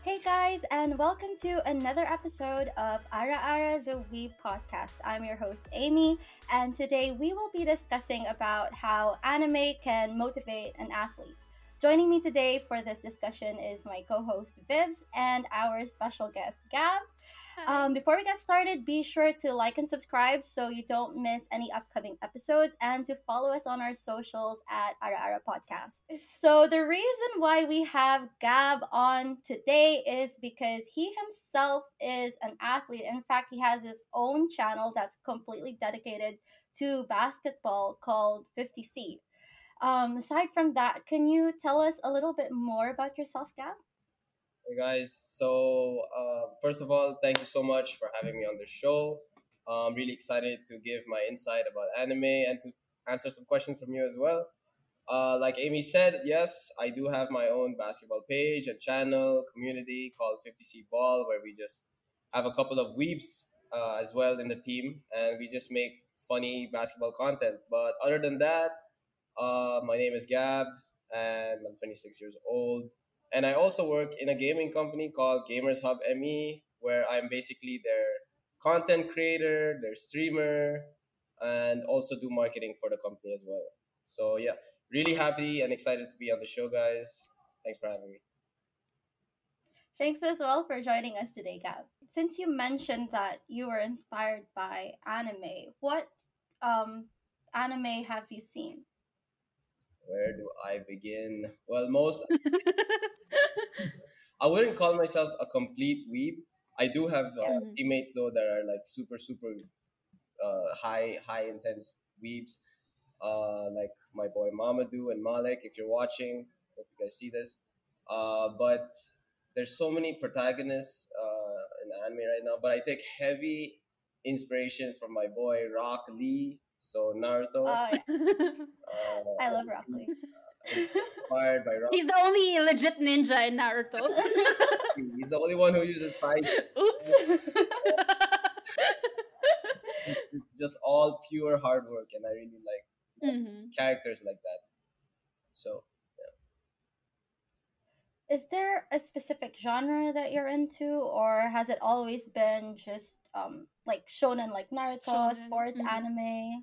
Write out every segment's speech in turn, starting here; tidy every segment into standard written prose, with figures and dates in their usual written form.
Hey guys, and welcome to another episode of Ara Ara the Weeb podcast. I'm your host Amy, and today we will be discussing about how anime can motivate an athlete. Joining me today for this discussion is my co-host Vivs and our special guest Gab. Hi. Before we get started, be sure to like and subscribe so you don't miss any upcoming episodes and to follow us on our socials at Ara Ara Podcast. So, the reason why we have Gab on today is because he himself is an athlete. In fact, he has his own channel that's completely dedicated to basketball called 50C. Aside from that, can you tell us a little bit more about yourself, Gab? Hey guys, first of all, thank you so much for having me on the show. I'm really excited to give my insight about anime and to answer some questions from you as well. Like Amy said, yes, I do have my own basketball page and channel community called 50C Ball, where we just have a couple of weebs as well in the team, and we just make funny basketball content. But other than that, my name is Gab, and I'm 26 years old. And I also work in a gaming company called Gamers Hub ME, where I'm basically their content creator, their streamer, and also do marketing for the company as well. So yeah, really happy and excited to be on the show, guys. Thanks for having me. Thanks as well for joining us today, Gab. Since you mentioned that you were inspired by anime, what um, anime have you seen? Where do I begin? Well, most I wouldn't call myself a complete weeb. I do have Yeah. Mhm. teammates though that are like super high intense weebs, like my boy Mamadou and Malik. If you're watching, hope you guys see this. But there's so many protagonists in anime right now. But I take heavy inspiration from my boy Rock Lee. So Naruto. Oh, yeah. I love Rock I'm Lee. inspired by Rock. He's the only legit ninja in Naruto. Lee. He's the only one who uses Tai. Oops. It's just all pure hard work, and I really like hmm characters like that. So Is there a specific genre that you're into, or has it always been just like shonen, like Naruto, Shonen. sports anime?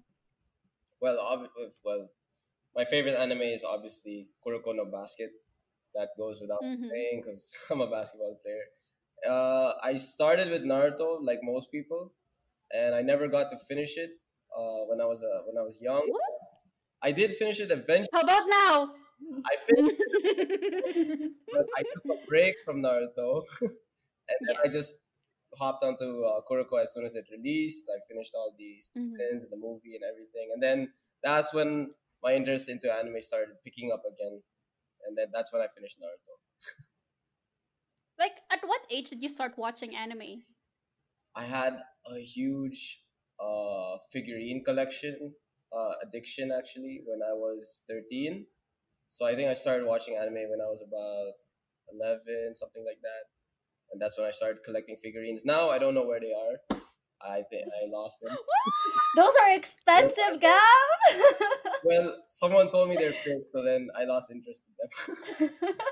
well, my favorite anime is obviously Kuroko no Basket. That goes without hmm saying because I'm a basketball player. I started with Naruto like most people, and I never got to finish it when I was young. What? I did finish it eventually. How about now? I finished it, but I took a break from Naruto, and then yeah. I just hopped onto Kuroko as soon as it released. I finished all the hmm seasons and the movie and everything, and then that's when my interest into anime started picking up again, and then that's when I finished Naruto. Like, at what age did you start watching anime? I had a huge figurine collection addiction actually when I was 13. So I think I started watching anime when I was about 11, something like that, and that's when I started collecting figurines. Now I don't know where they are. I think I lost them. Those are expensive, Gab. Well, someone told me they're fake, so then I lost interest in them.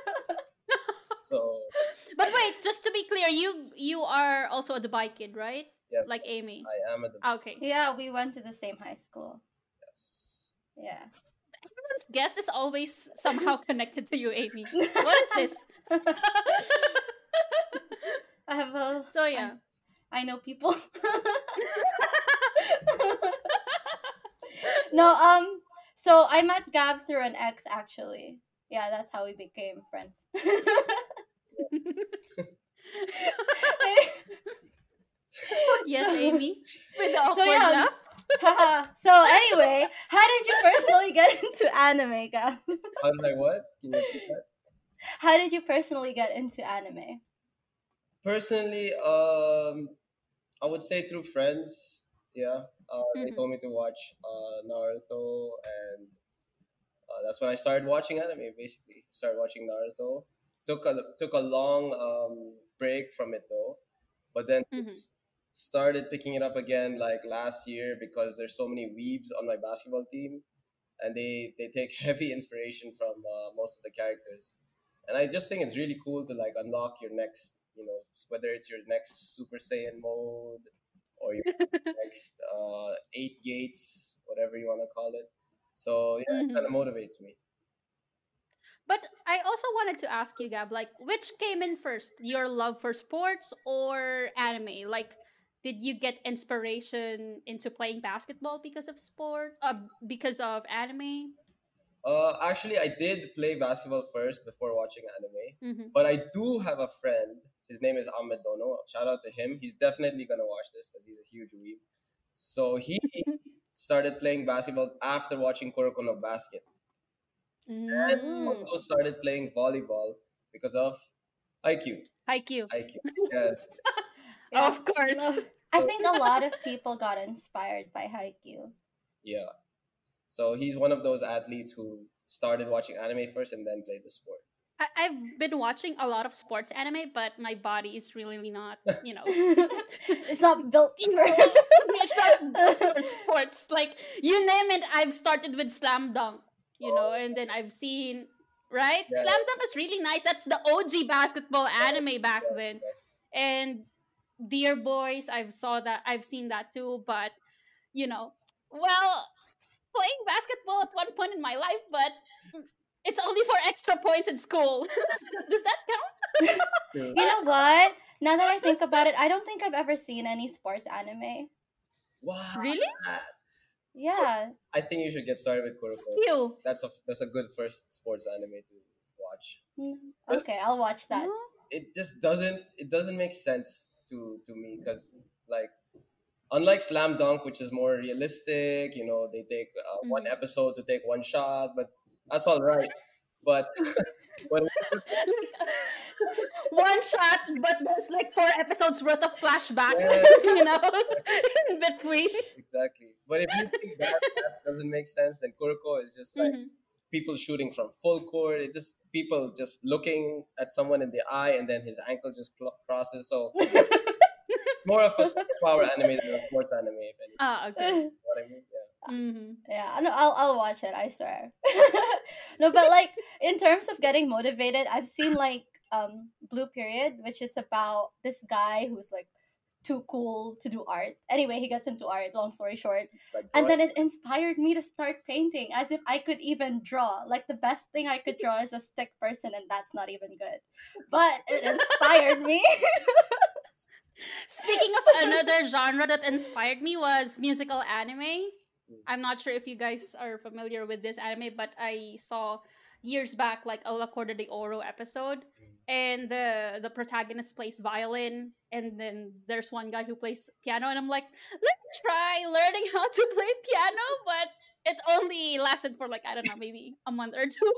So But wait, just to be clear, you are also a Dubai kid, right? yes, Like yes, Amy. I am at the Okay. Yeah, we went to the same high school. yes. Yeah. Guest is always somehow connected to you, Amy. What is this? I have a. So yeah. I know people. No, so I met Gab through an ex actually. Yeah, that's how we became friends. Yes, so, Amy. With the so awkward yeah. So anyway, how did you personally get into anime, Gab? How did I what? Can you repeat that? How did you personally get into anime? Personally, I would say through friends. Yeah, they laugh. told me to watch Naruto, and that's when I started watching anime. Basically, started watching Naruto. Took a long break from it though, but then hmm started picking it up again like last year because there's so many weebs on my basketball team, and they take heavy inspiration from most of the characters. and I just think it's really cool to like unlock your next, whether it's your next Super Saiyan mode or your next eight gates, whatever you want to call it. So yeah, it kind Mhm. of motivates me. But I also wanted to ask you, Gab, like, which came in first, your love for sports or anime? Like, did you get inspiration into playing basketball because of because of anime? Actually, I did play basketball first before watching anime, Mm-hmm. but I do have a friend. His name is Ahmed Dono. Shout out to him. He's definitely gonna watch this because he's a huge weeb. So he started playing basketball after watching Kuroko no Basket, and Mm. also started playing volleyball because of IQ. Haikyuu. IQ. Yes. Yeah. Of course. I So think a lot of people got inspired by Haikyuu. yeah. So he's one of those athletes who started watching anime first and then played the sport. I've been watching a lot of sports anime, but my body is really not, It's not built for. it's not built for sports. Like, you name it, I've started with Slam Dunk, and then I've seen, right? Yeah. Slam Dunk is really nice. That's the OG basketball anime back Yes, then. yes. And Dear Boys, I've seen that too, but, well, playing basketball at one point in my life, but it's only for extra points in school. Does that count? True. You know what? Now that I think about it, I don't think I've ever seen any sports anime. Wow. Really? Yeah. I think you should get started with Kuroko. You. That's a good first sports anime to watch. Okay, I'll watch that. No? It doesn't make sense to me because like unlike Slam Dunk, which is more realistic, they take one Mhm. episode to take one shot, but that's all right. But when One shot, but there's like 4 episodes worth of flashbacks, yeah, in between. exactly. But if you think that doesn't make sense, then Kuroko is just like Mhm. people shooting from full court. It just people just looking at someone in the eye, and then his ankle just crosses. So it's more of a superpower anime than a sports anime, if anything. Ah, okay. You know what I mean? Yeah. Mm-hmm. Yeah, no, I'll watch it. I swear. No, but like in terms of getting motivated, I've seen like Blue Period, which is about this guy who's like too cool to do art. Anyway, he gets into art. Long story short, Like and drawing. then it inspired me to start painting, as if I could even draw. Like the best thing I could draw is a stick person, and that's not even good. But it inspired me. Speaking of another genre that inspired me was musical anime. I'm not sure if you guys are familiar with this anime, but I saw years back like a La Corda de Oro episode, and the protagonist plays violin, and then there's one guy who plays piano, and I'm like, let me try learning how to play piano, but it only lasted for like, I don't know, maybe a month or two.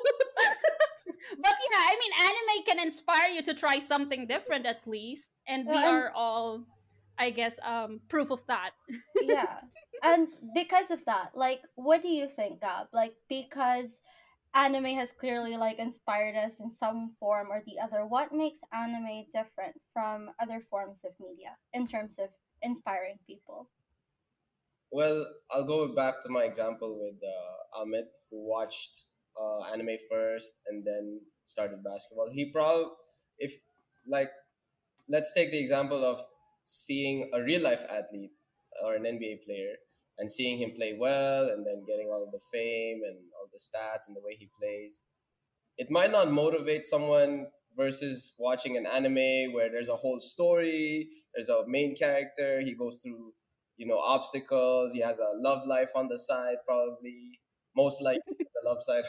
But yeah, I mean, anime can inspire you to try something different at least, and we Well, and are all, I guess, proof of that. yeah, and because of that, like, what do you think, Gab? Like, because anime has clearly like inspired us in some form or the other, what makes anime different from other forms of media in terms of inspiring people? Well, I'll go back to my example with Ahmed, who watched anime first and then started basketball. He probably, if like, let's take the example of seeing a real life athlete or an NBA player and seeing him play well and then getting all the fame and all the stats and the way he plays. It might not motivate someone versus watching an anime where there's a whole story, there's a main character, he goes through, obstacles, he has a love life on the side, probably, most likely the love side.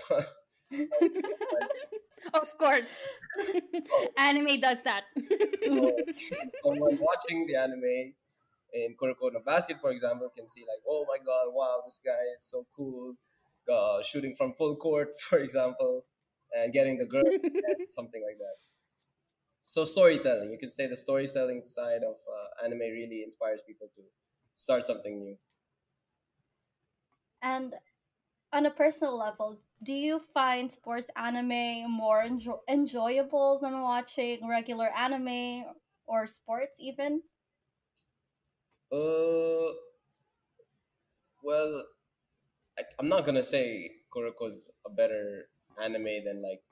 Of course. Anime does that. So someone watching the anime in Kuroko no Basket, for example, can see like, oh my god, wow, this guy is so cool, shooting from full court, for example, and getting the girl, and something like that. So storytelling, you could say the storytelling side of anime really inspires people to start something new. And on a personal level, do you find sports anime more enjoyable than watching regular anime or sports even? Uh, well, I'm not gonna say Kuroko's a better anime than like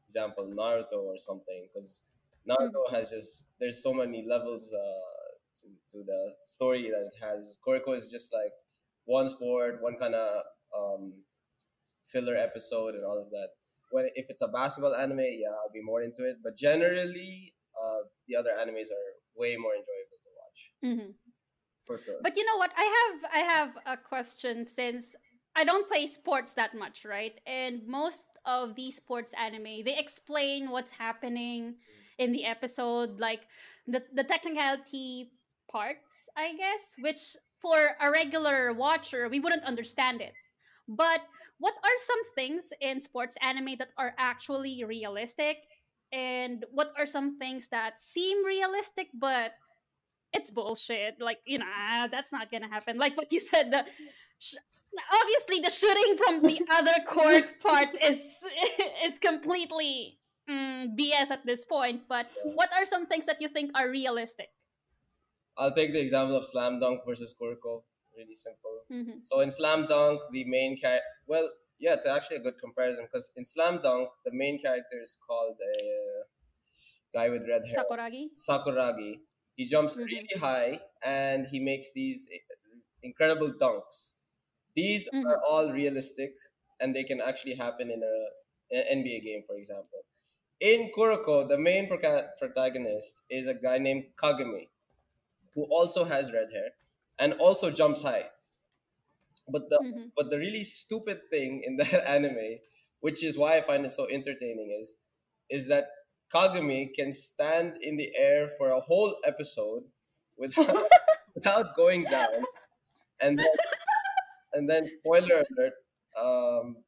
example, Naruto or something, because Mhm. Naruto has just there's so many levels to the story that it has. Kuroko is just like one sport, one kind of um, filler episode, and all of that. When if it's a basketball anime, yeah, I'll be more into it. But generally, the other animes are way more enjoyable to watch Mhm. for sure. But you know what? I have a question since I don't play sports that much, right? And most of these sports anime, they explain what's happening in the episode, like the technicality parts, I guess, which for a regular watcher, we wouldn't understand it. But what are some things in sports anime that are actually realistic? And what are some things that seem realistic but it's bullshit. Like, that's not gonna happen. Like what you said, sh- obviously the shooting from the other court part is completely BS at this point. But what are some things that you think are realistic? I'll take the example of Slam Dunk versus Kuroko. Really simple. Mm-hmm. So in Slam Dunk, the main character, well, yeah, it's actually a good comparison because in Slam Dunk, the main character is called a guy with red hair, Sakuragi. Sakuragi. He jumps Mm-hmm. really high and he makes these incredible dunks. These Mm-hmm. are all realistic and they can actually happen in an NBA game, for example. In Kuroko, the main protagonist is a guy named Kagami who also has red hair and also jumps high. But the Mm-hmm. but the really stupid thing in that anime, which is why I find it so entertaining, is that Kagami can stand in the air for a whole episode without without going down, and then spoiler alert, um,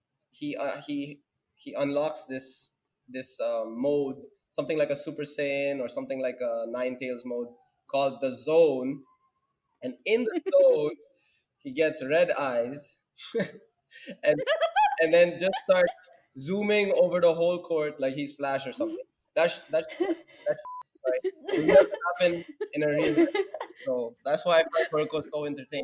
he unlocks this mode, something like a Super Saiyan or something like a Nine Tails mode called the Zone, and in the zone he gets red eyes, and then just starts zooming over the whole court like he's Flash or something. That sorry will never happen in a real life. So that's why I find Kuroko so entertaining.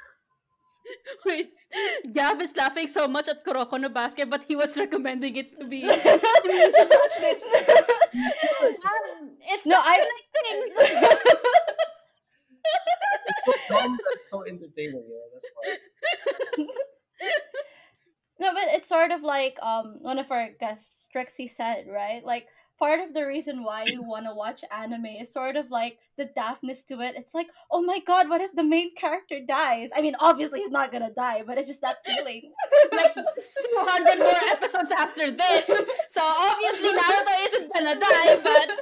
Wait, Gab is laughing so much at Kuroko no Basket, but he was recommending it to be. You should watch this. It's No, not I. connecting. It's so dumb that it's so entertaining. That's why. No, but it's sort of like one of our guests, Trixie, said, right? Like part of the reason why you want to watch anime is sort of like the daftness to it. It's like, oh my god, what if the main character dies? I mean, obviously he's not gonna die, but it's just that feeling. Like 200 more episodes after this. So obviously Naruto isn't gonna die,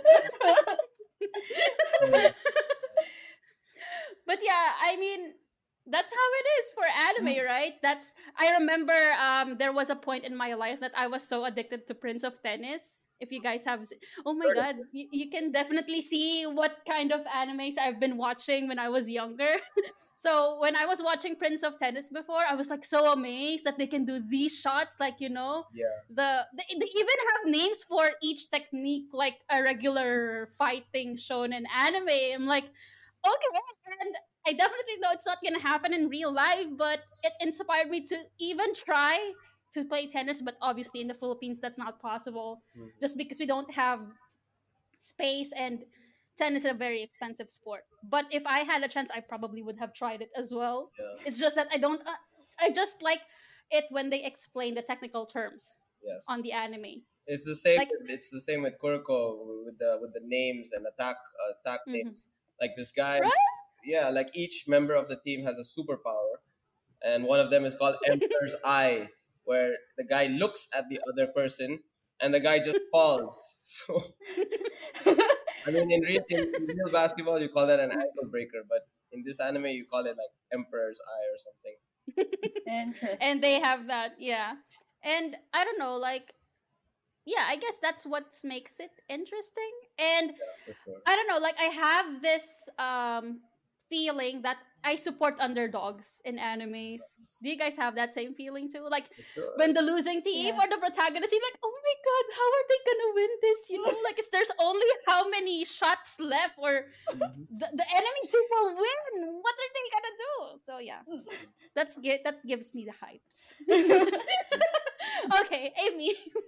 but yeah, I mean that's how it is for anime, right? That's I remember there was a point in my life that I was so addicted to Prince of Tennis. If you guys have oh my god, you can definitely see what kind of animes I've been watching when I was younger. So when I was watching Prince of Tennis before, I was like so amazed that they can do these shots, like Yeah. they even have names for each technique, like a regular fighting shown in anime. I'm like, okay, and I definitely know it's not gonna happen in real life, but it inspired me to even try to play tennis. But obviously, in the Philippines, that's not possible, just because we don't have space, and tennis is a very expensive sport. But if I had a chance, I probably would have tried it as well. Yeah. It's just that I don't. I just like it when they explain the technical terms Yes. on the anime. It's the same. Like, It's the same with Kuroko with the names and attack mhm. names. Like this guy, Right? yeah. Like each member of the team has a superpower, and one of them is called Emperor's Eye, where the guy looks at the other person and the guy just falls. So I mean, in real basketball, you call that an ankle breaker, but in this anime, you call it like Emperor's Eye or something. And Interesting. they have that, yeah. And I don't know, like, yeah, I guess that's what makes it interesting. And For sure. I don't know, like I have this feeling that I support underdogs in animes. Do you guys have that same feeling too? Like For sure. when the losing team Yeah. or the protagonist, you're like, oh my god, how are they gonna win this? Like there's only how many shots left, or Mhm. the enemy team will win. What are they gonna do? So yeah, that gives me the hypes. Okay, Amy.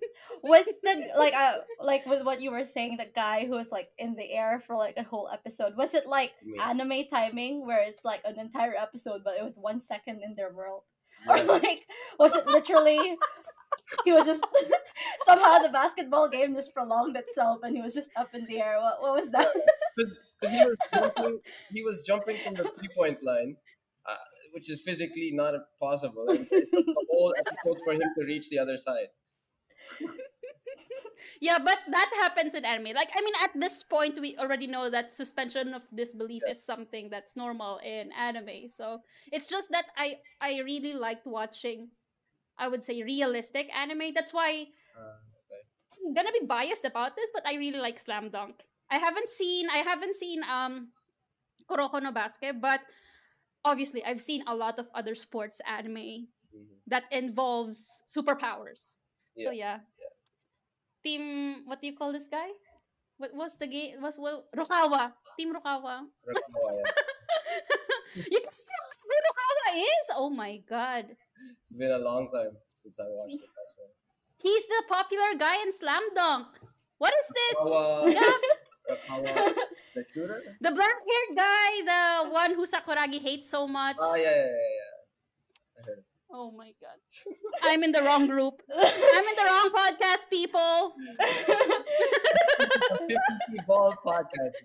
Was the like with what you were saying, the guy who was like in the air for like a whole episode? Was it like Me. anime timing where it's like an entire episode, but it was 1 second in their world, or Yes. like was it literally he was just somehow the basketball game just prolonged itself and he was just up in the air? What was that? Because he was jumping from the 3 point line, uh, which is physically not possible. And it took the whole episode for him to reach the other side. Yeah, but that happens in anime. Like, I mean, at this point, we already know that suspension of disbelief is something that's normal in anime. So it's just that I really liked watching, I would say, realistic anime. That's why Okay. I'm gonna be biased about this, but I really like Slam Dunk. I haven't seen Kuroko no Basket, but obviously I've seen a lot of other sports anime Mhm. that involves superpowers. So Yeah. yeah. Team, what do you call this guy? What was the game? Rukawa? Team Rukawa. Rakawa, yeah. You can still know who Rukawa is. Oh my god, It's been a long time since I watched the last one. he's the popular guy in Slam Dunk. What is this? Rakawa, Yeah, Rakawa, the shooter? the black-haired guy, the one who Sakuragi hates so much. Yeah. I heard. Oh my god, I'm in the wrong group. I'm in the wrong podcast, people. 50 Ball podcast.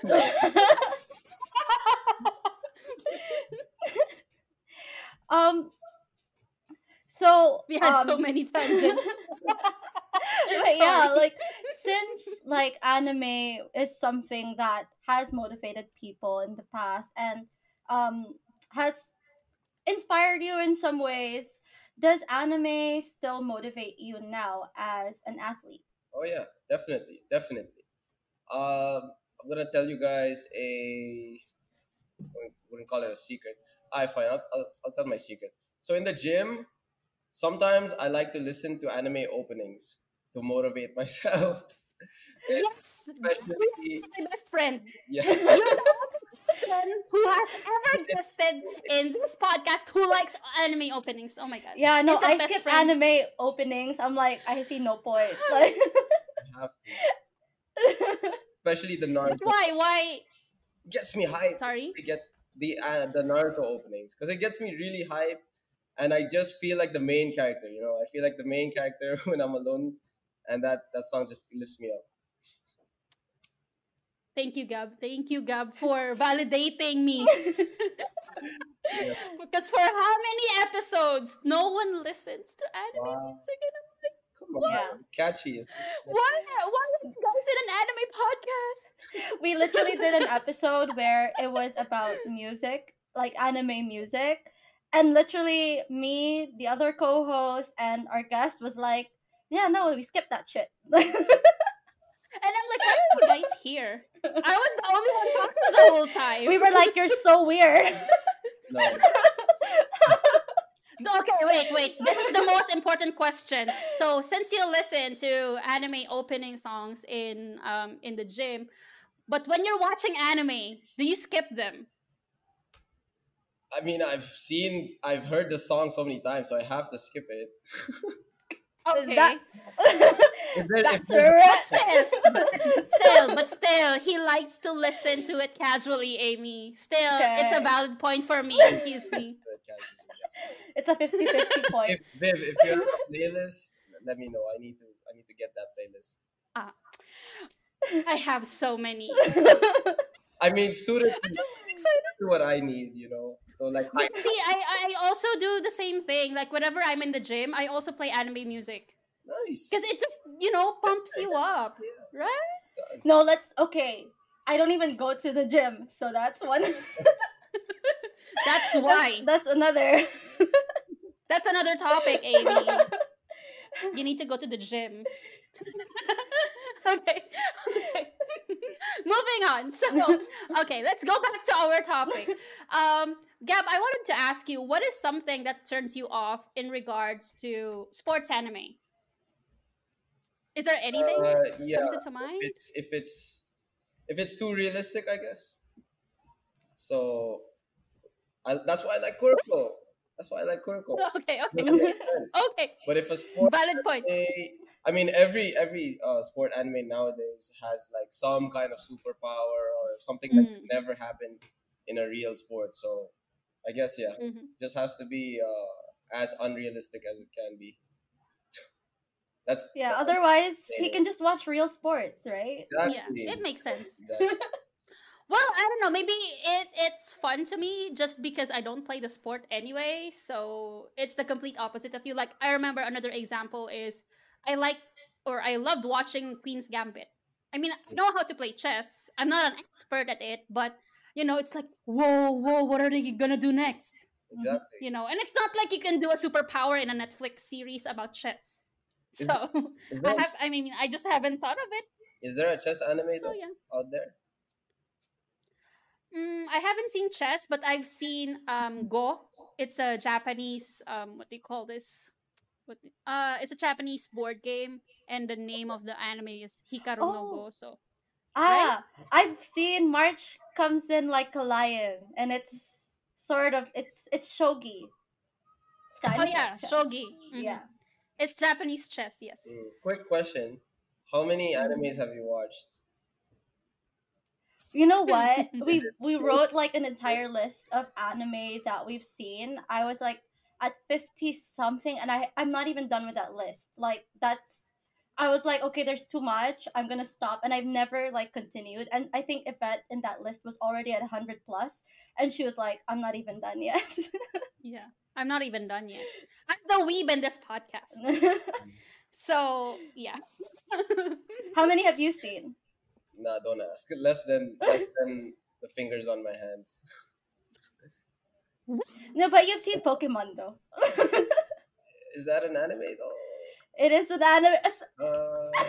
um. So We had so many tangents. but yeah, Sorry. like since like anime is something that has motivated people in the past and has inspired you in some ways, does anime still motivate you now as an athlete? Oh yeah, definitely. I'm gonna tell you guys a wouldn't call it a secret. I fine. I'll tell my secret. So in the gym, sometimes I like to listen to anime openings to motivate myself. Yes, Especially, my best friend. yeah. You're the only person who has ever existed in this podcast who likes anime openings. Oh my god. Yeah, no, It's a I best skip friend. anime openings. I'm like, I see no point. Like, I have to. Especially the Naruto. Why? Gets me hyped. Sorry. It gets the Naruto openings because it gets me really hyped, and I just feel like the main character. You know, I feel like the main character when I'm alone, and that song just lifts me up. Thank you, Gab, for validating me. Yes. Because for how many episodes no one listens to anime Wow. music? And I'm like, Come on, Yeah. it's catchy. why are you guys in an anime podcast? we literally did an episode where it was about music, like anime music. And literally, me, the other co host, and our guest was like, yeah, no, we skipped that shit. And I'm like, why are you guys here? I was the only one talking the whole time. We were like, you're so weird. No, Okay, wait. This is the most important question. So, since you listen to anime opening songs in the gym, but when you're watching anime, do you skip them? I mean I've heard the song so many times, so I have to skip it. Okay. That's there's right. But still, he likes to listen to it casually, Amy. Still, it's a Okay. valid point for me. Excuse me. It's a 50-50 point. If Viv, if you have a playlist, let me know. I need to get that playlist. I have so many. I mean, suited I'm just so excited. to what I need, you know. So like, See, I also do the same thing. Like, whenever I'm in the gym, I also play anime music. nice. Because it just, pumps you up. Yeah, Right? it does. No, okay. I don't even go to the gym, so that's one. That's why. That's another. That's another topic, Amy. You need to go to the gym. Okay. Moving on. So, okay, let's go back to our topic. Gab, I wanted to ask you, what is something that turns you off in regards to sports anime? Is there anything Yeah. comes into mind? If it's too realistic, I guess. So, that's why I like Kuroko. That's why I like Kuroko. Okay. Makes sense. Okay. But if a sport Valid point. anime I mean, every sport anime nowadays has like some kind of superpower or something that Mm, never happened in a real sport. So I guess yeah, mhm. just has to be as unrealistic as it can be. Yeah, That's otherwise he explaining. can just watch real sports, right? Yeah, it Exactly. makes sense. Exactly. Well, I don't know. Maybe it's fun to me just because I don't play the sport anyway. So it's the complete opposite of you. Like I remember another example is I like or I loved watching Queen's Gambit. I mean, I know how to play chess. I'm not an expert at it, but it's like whoa, whoa, what are they gonna do next? Mhm. Exactly. And it's not like you can do a superpower in a Netflix series about chess. Is, So is I there have. I mean, I just haven't thought of it. is there a chess anime So though yeah. out there? I haven't seen chess, but I've seen Go. It's a Japanese what do you call this? It's a Japanese board game, and the name of the anime is Hikaru no Oh, Go. So right? ah, I've seen March comes in like a lion, and it's sort of it's shogi. It's kind Oh of like yeah, chess. shogi. Yeah. It's Japanese chess. Yes. Quick question: how many hmm animes have you watched? You know what? Is We it wrote like an entire list of anime that we've seen. I was like at 50 something, and I'm not even done with that list. Like that's I was like, okay, there's too much. I'm gonna stop, and I've never like continued. And I think Yvette in that list was already at 100 plus, and she was like, I'm not even done yet. yeah, I'm not even done yet. I'm the weeb in this podcast. So yeah. How many have you seen? Nah, don't ask. Less than the fingers on my hands. No, but you've seen Pokemon though. Is that an anime though? It is an anime. Uh,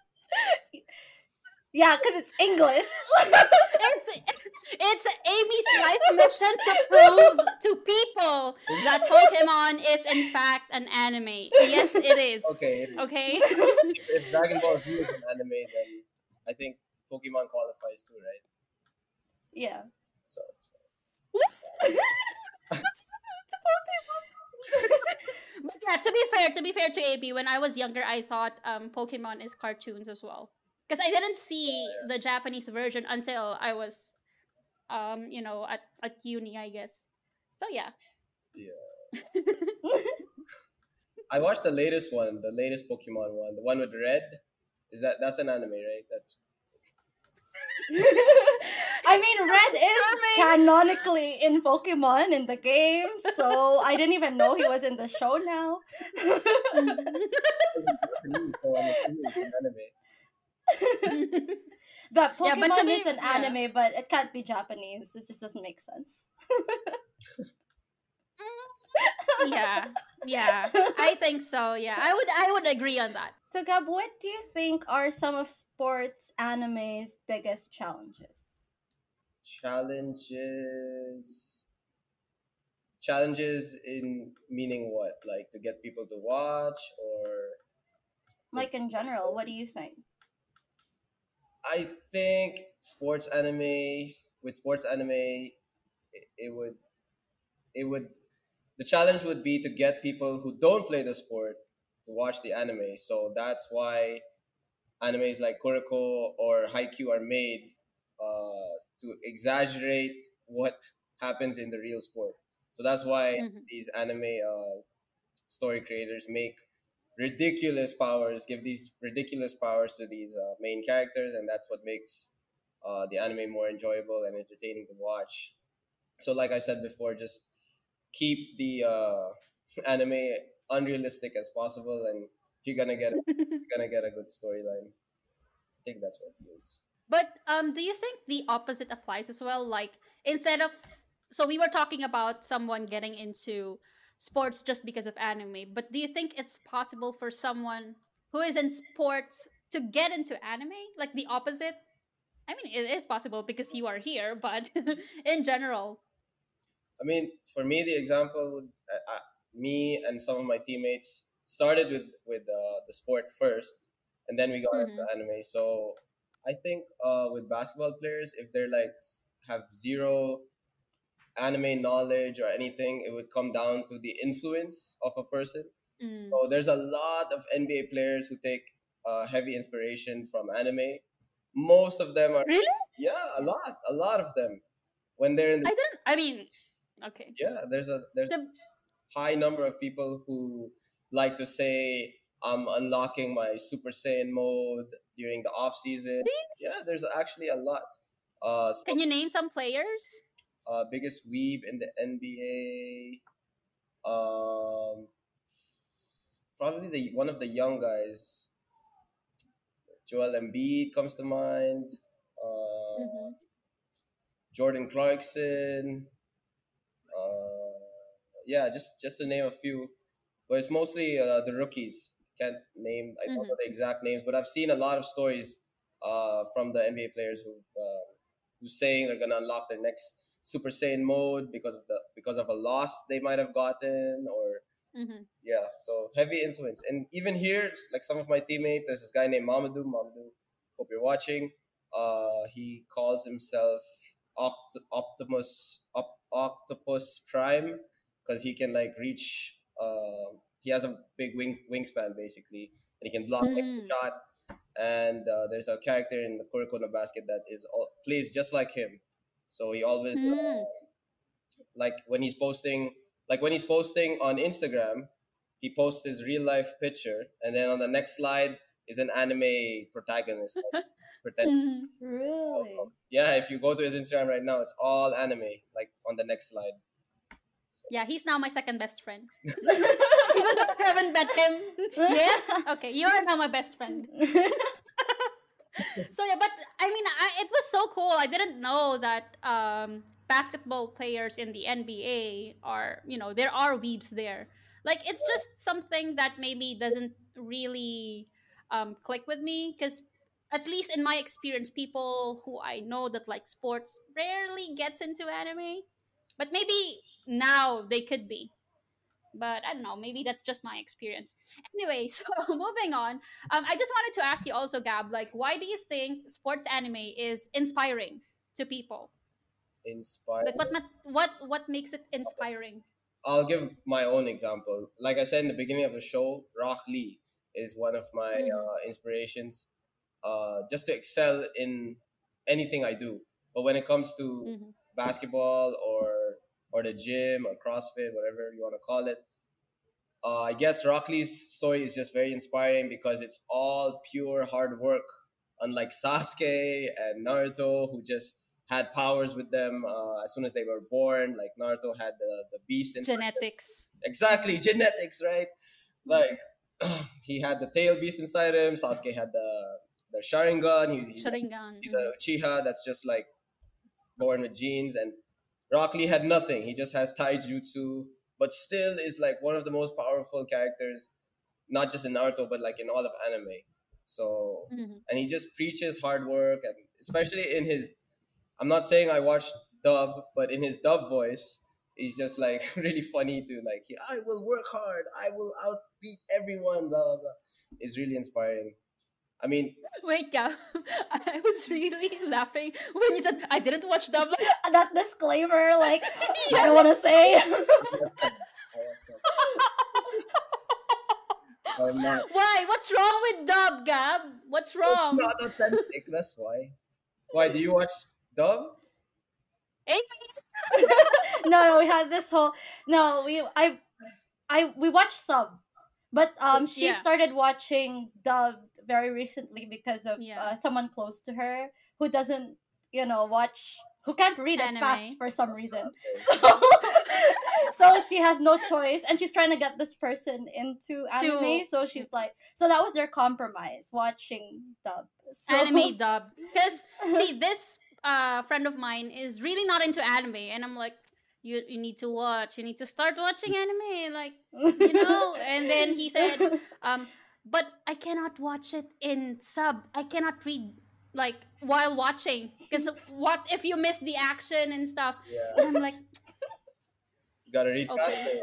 Yeah, because it's English. it's it's Amy's life mission to prove to people that Pokemon is in fact an anime. Yes, it is. okay, Okay. if Dragon Ball Z is an anime, then I think Pokemon qualifies too, right? Yeah. So it's But yeah, to be fair to AB, when I was younger, I thought Pokemon is cartoons as well. Because I didn't see the Japanese version until I was at uni, I guess. So yeah. yeah. I watched the latest one, the latest Pokemon one, the one with red. That's an anime, right? That's I mean, Red is Charming. canonically in Pokemon in the game, so I didn't even know he was in the show now. Japanese, so I'm assuming it's an anime. But Yeah, but to Pokemon me, is an yeah. anime, but it can't be Japanese. It just doesn't make sense. Yeah. Yeah. I think so. Yeah. I would agree on that. So, Gab, what do you think are some of sports anime's biggest challenges? Challenges. Challenges in meaning what? Like to get people to watch or to Like in general, what do you think? I think sports anime it would the challenge would be to get people who don't play the sport to watch the anime. So that's why animes like Kuroko or Haikyuu are made to exaggerate what happens in the real sport. So that's why hmm these anime story creators make give these ridiculous powers to these main characters, and that's what makes the anime more enjoyable and entertaining to watch. So, like I said before, just keep the anime unrealistic as possible, and you're gonna get a good storyline. I think that's what it is. But do you think the opposite applies as well? Like instead of so we were talking about someone getting into sports just because of anime, but do you think it's possible for someone who is in sports to get into anime? Like the opposite? I mean, it is possible because you are here, but in general. I mean, for me, the example would me and some of my teammates started with the sport first, and then we got into Mm-hmm. anime. So I think with basketball players, if they're like have zero anime knowledge or anything, it would come down to the influence of a person. Mm. So there's a lot of NBA players who take heavy inspiration from anime. Most of them are, Really? yeah, a lot of them. When they're in the, I didn't. I mean, okay. yeah, there's The high number of people who like to say I'm unlocking my Super Saiyan mode during the off season. Yeah, there's actually a lot. Can you name some players? Biggest weeb in the NBA. Probably the one of the young guys. Joel Embiid comes to mind. Mm-hmm. Jordan Clarkson. Uh, yeah, just to name a few. But it's mostly the rookies. Can't name. I don't Mm-hmm. know the exact names, but I've seen a lot of stories from the NBA players who's saying they're gonna unlock their next Super Saiyan mode because of a loss they might have gotten, or Mm-hmm. yeah. So heavy influence, and even here, it's like some of my teammates. There's this guy named Mamadou. Mamadou, hope you're watching. He calls himself Octopus Prime because he can like reach. He has a big wingspan basically, and he can block any Mm. shot. And there's a character in the Kuroko no Basket that plays just like him. So he always Mm. like when he's posting on Instagram, he posts his real life picture, and then on the next slide is an anime protagonist like, pretend. Mm. So, Really? yeah, if you go to his Instagram right now, it's all anime. Like on the next slide. So, Yeah, he's now my second best friend. Even though I haven't met him. Yeah? Okay, you are now my best friend. So yeah, but I mean, it was so cool. I didn't know that basketball players in the NBA are, there are weebs there. Like, it's just something that maybe doesn't really click with me because at least in my experience, people who I know that like sports rarely gets into anime. But maybe now they could be. But I don't know. Maybe that's just my experience. Anyway, so moving on. I just wanted to ask you also, Gab, like, why do you think sports anime is inspiring to people? Like, inspired. what makes it inspiring? I'll give my own example. Like I said in the beginning of the show, Rock Lee is one of my Mm-hmm. inspirations. Just to excel in anything I do. But when it comes to Mm-hmm. basketball or the gym or CrossFit, whatever you want to call it, I guess Rock Lee's story is just very inspiring because it's all pure hard work. Unlike Sasuke and Naruto, who just had powers with them as soon as they were born. Like Naruto had the beast in Genetics. exactly genetics, right? Like he had the tail beast inside him. Sasuke had the Sharingan. Sharingan. He's a Uchiha that's just like born with genes, and Rock Lee had nothing. He just has taijutsu, but still is like one of the most powerful characters, not just in Naruto, but like in all of anime. So, Mm-hmm. and he just preaches hard work, and especially in his. I'm not saying I watched dub, but in his dub voice, he's just like really funny to like. I will work hard. I will outbeat everyone. Blah blah blah. It's really inspiring. I mean, Wait, Gab. I was really laughing when you said I didn't watch dub. Like, That disclaimer, like, I don't want to say. I watched some. I'm not. why? What's wrong with dub, Gab? What's wrong? Not authentic. That's why. Why do you watch dub? Eh? No, we had this whole. No, we watched sub, but she Yeah. started watching dub very recently because of Yeah. someone close to her who doesn't, watch, who can't read as Anime. fast for some reason. Okay. So, so she has no choice, and she's trying to get this person into anime. So she's like, so that was their compromise, watching dub. So, Anime dub. Because see, this friend of mine is really not into anime, and I'm like, you need to watch. You need to start watching anime, like And then he said, but I cannot watch it in sub. I cannot read like while watching because what if you miss the action and stuff? Yeah, And I'm like, you gotta read Okay. faster.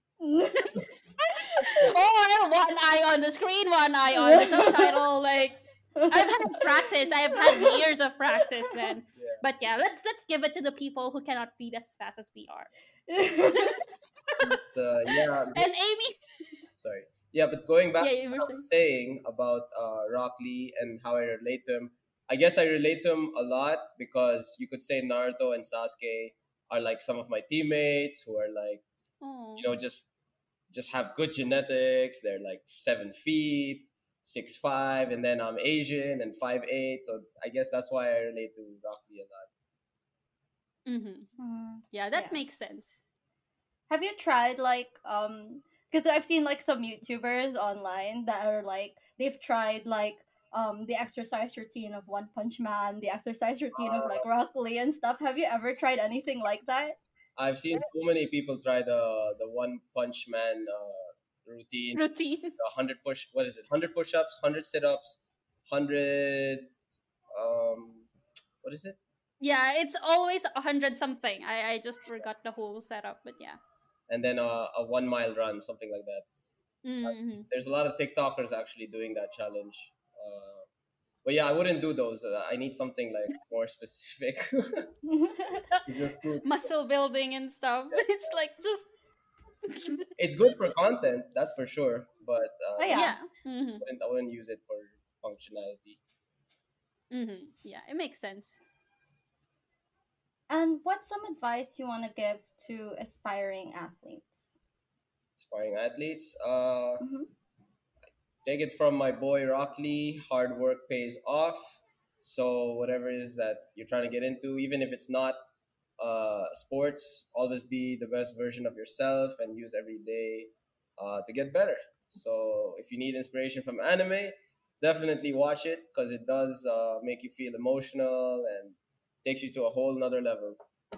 oh, I have one eye on the screen, one eye on the subtitle. Like I've had practice. I have had years of practice, man. Yeah. But yeah, let's give it to the people who cannot read as fast as we are. Yeah, And Amy, Sorry. Yeah, but going back Yeah, to you were what I saying. was saying about Rock Lee and how I relate to him, I guess I relate to him a lot because you could say Naruto and Sasuke are like some of my teammates who are like, Oh. just have good genetics. They're like 7 feet, 6'5", and then I'm Asian and 5'8". So I guess that's why I relate to Rock Lee a lot. Mm-hmm. Mm, Yeah, that yeah. makes sense. Have you tried like because I've seen like some YouTubers online that are like they've tried like the exercise routine of One Punch Man, the exercise routine of like Rock Lee and stuff. Have you ever tried anything like that? I've seen so many people try the One Punch Man routine. Routine. 100 push. What is it? 100 push-ups, 100 sit-ups, 100. What is it? Yeah, it's always 100 something. I just forgot the whole setup, but yeah. And then a 1 mile run, something like that. Mm-hmm. There's a lot of TikTokers actually doing that challenge. But yeah, I wouldn't do those. I need something like more specific. Just do. Muscle building and stuff. It's like just It's good for content, that's for sure. But Oh yeah. yeah. Mm-hmm. I wouldn't use it for functionality. Mm-hmm. Yeah, it makes sense. And what's some advice you want to give to aspiring athletes? Aspiring athletes. Mm-hmm. Take it from my boy Rock Lee. Hard work pays off. So whatever it is that you're trying to get into, even if it's not sports, always be the best version of yourself and use every day to get better. So if you need inspiration from anime, definitely watch it because it does make you feel emotional and takes you to a whole nother level.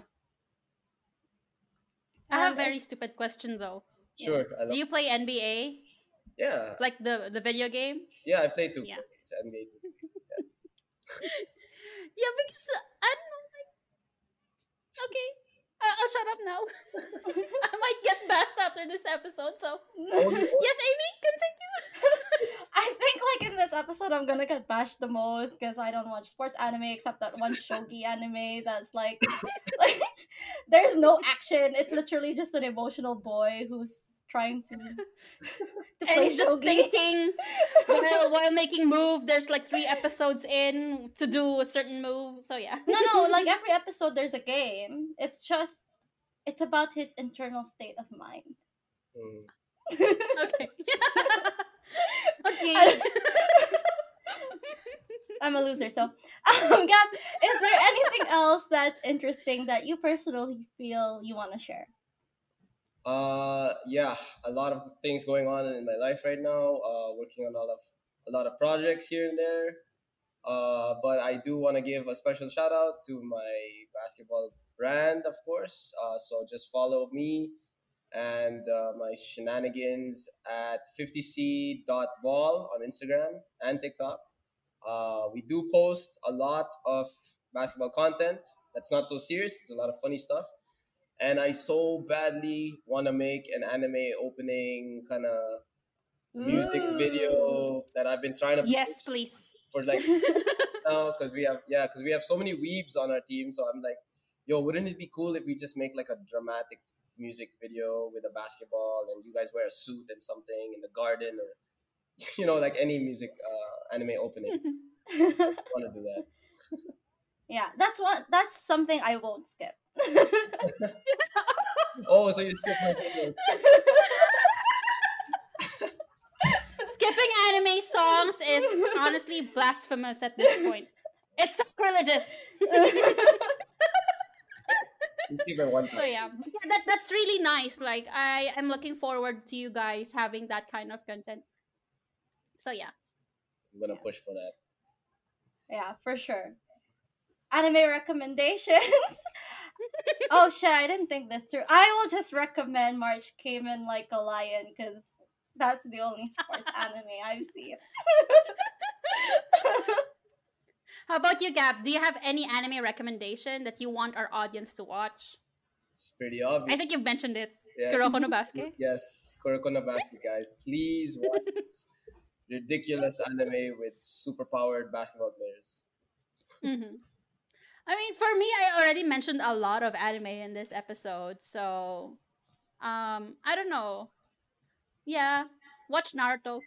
I have a And if very stupid question though. yeah. Sure, I Do love. you play NBA? Yeah, Like the video game? yeah, I play too. Yeah. It's NBA too. Yeah, because I don't know. Okay, I'll shut up now. I might get bashed after this episode. So Oh, yes, Amy, continue. I think like in this episode I'm gonna get bashed the most because I don't watch sports anime except that one shogi anime that's like there's no action. It's literally just an emotional boy who's trying to And play he's just shogi. thinking while making move. There's like 3 episodes in to do a certain move. So yeah. No, like every episode there's a game. It's about his internal state of mind. mm. Okay. Okay. I- I'm a loser, so Gab, is there anything else that's interesting that you personally feel you want to share? Yeah, a lot of things going on in my life right now. Working on a lot of projects here and there. But I do want to give a special shout out to my basketball brand, of course. So just follow me and my shenanigans at 50c.ball on Instagram and TikTok. We do post a lot of basketball content that's not so serious. There's a lot of funny stuff. And I so badly want to make an anime opening kind of music Ooh. video that I've been trying to Yes, please. for like now because we have so many weebs on our team. So I'm like, yo, wouldn't it be cool if we just make like a dramatic music video with a basketball and you guys wear a suit and something in the garden or like any music anime opening. I want to do that. Yeah, that's something I won't skip. Oh, so you skip my videos. Skipping anime songs is honestly blasphemous at this point. It's sacrilegious. You skip it one So time. yeah, that's really nice. Like I am looking forward to you guys having that kind of content. So yeah. I'm gonna push for that. Yeah, for sure. Anime recommendations. Oh shit, I didn't think this through. I will just recommend March Came in Like a Lion because that's the only sports anime I've seen. How about you, Gab? Do you have any anime recommendation that you want our audience to watch? It's pretty I obvious. think you've mentioned it. Yeah. Kuroko no Basket. Yes, Kuroko no Basket, guys. Please watch this ridiculous anime with superpowered basketball players. Mm-hmm. I mean, for me, I already mentioned a lot of anime in this episode, so I don't know. Yeah, Watch Naruto.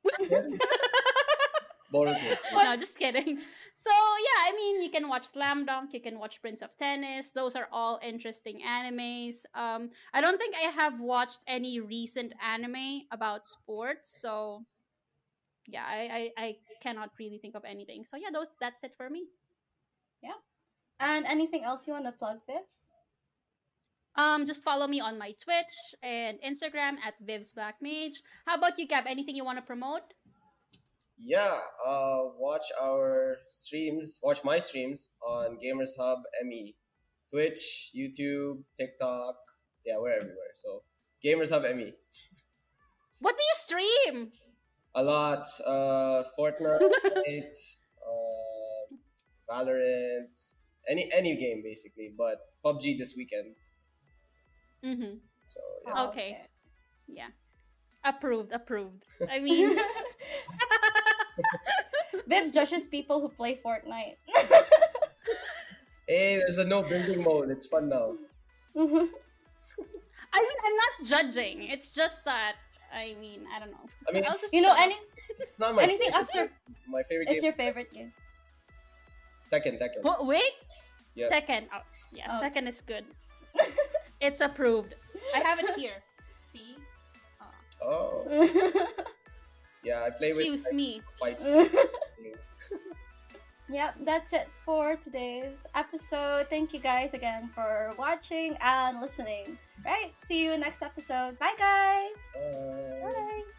Boruto. No, just kidding. So yeah, I mean, you can watch Slam Dunk, you can watch Prince of Tennis. Those are all interesting animes. I don't think I have watched any recent anime about sports, so yeah, I cannot really think of anything. So yeah, that's it for me. Yeah. And anything else you want to plug, Vips? Just follow me on my Twitch and Instagram at Vivs Black Mage. How about you, Gab? Anything you want to promote? Yeah, watch our streams. Watch my streams on Gamers Hub ME, Twitch, YouTube, TikTok. Yeah, we're everywhere. So Gamers Hub ME. What do you stream? A lot. Fortnite, Valorant, any game basically, but PUBG this weekend. Mm-hmm. So yeah. Oh, Okay. Yeah. Approved. I mean, Vips judges people who play Fortnite. Hey, there's a no building mode. It's fun now. I mean, I'm not judging. It's just that I don't know. I mean, I'll just You know, shut up. it's not my anything favorite after game. My favorite it's game. your favorite game. Tekken. Wait, Yeah. Tekken. Oh, yeah, Oh. Tekken is good. It's approved. I have it here. See? Oh. Yeah, I play with Excuse me. fights. Yep, that's it for today's episode. Thank you guys again for watching and listening. Right, see you next episode. Bye, guys. Bye. Bye.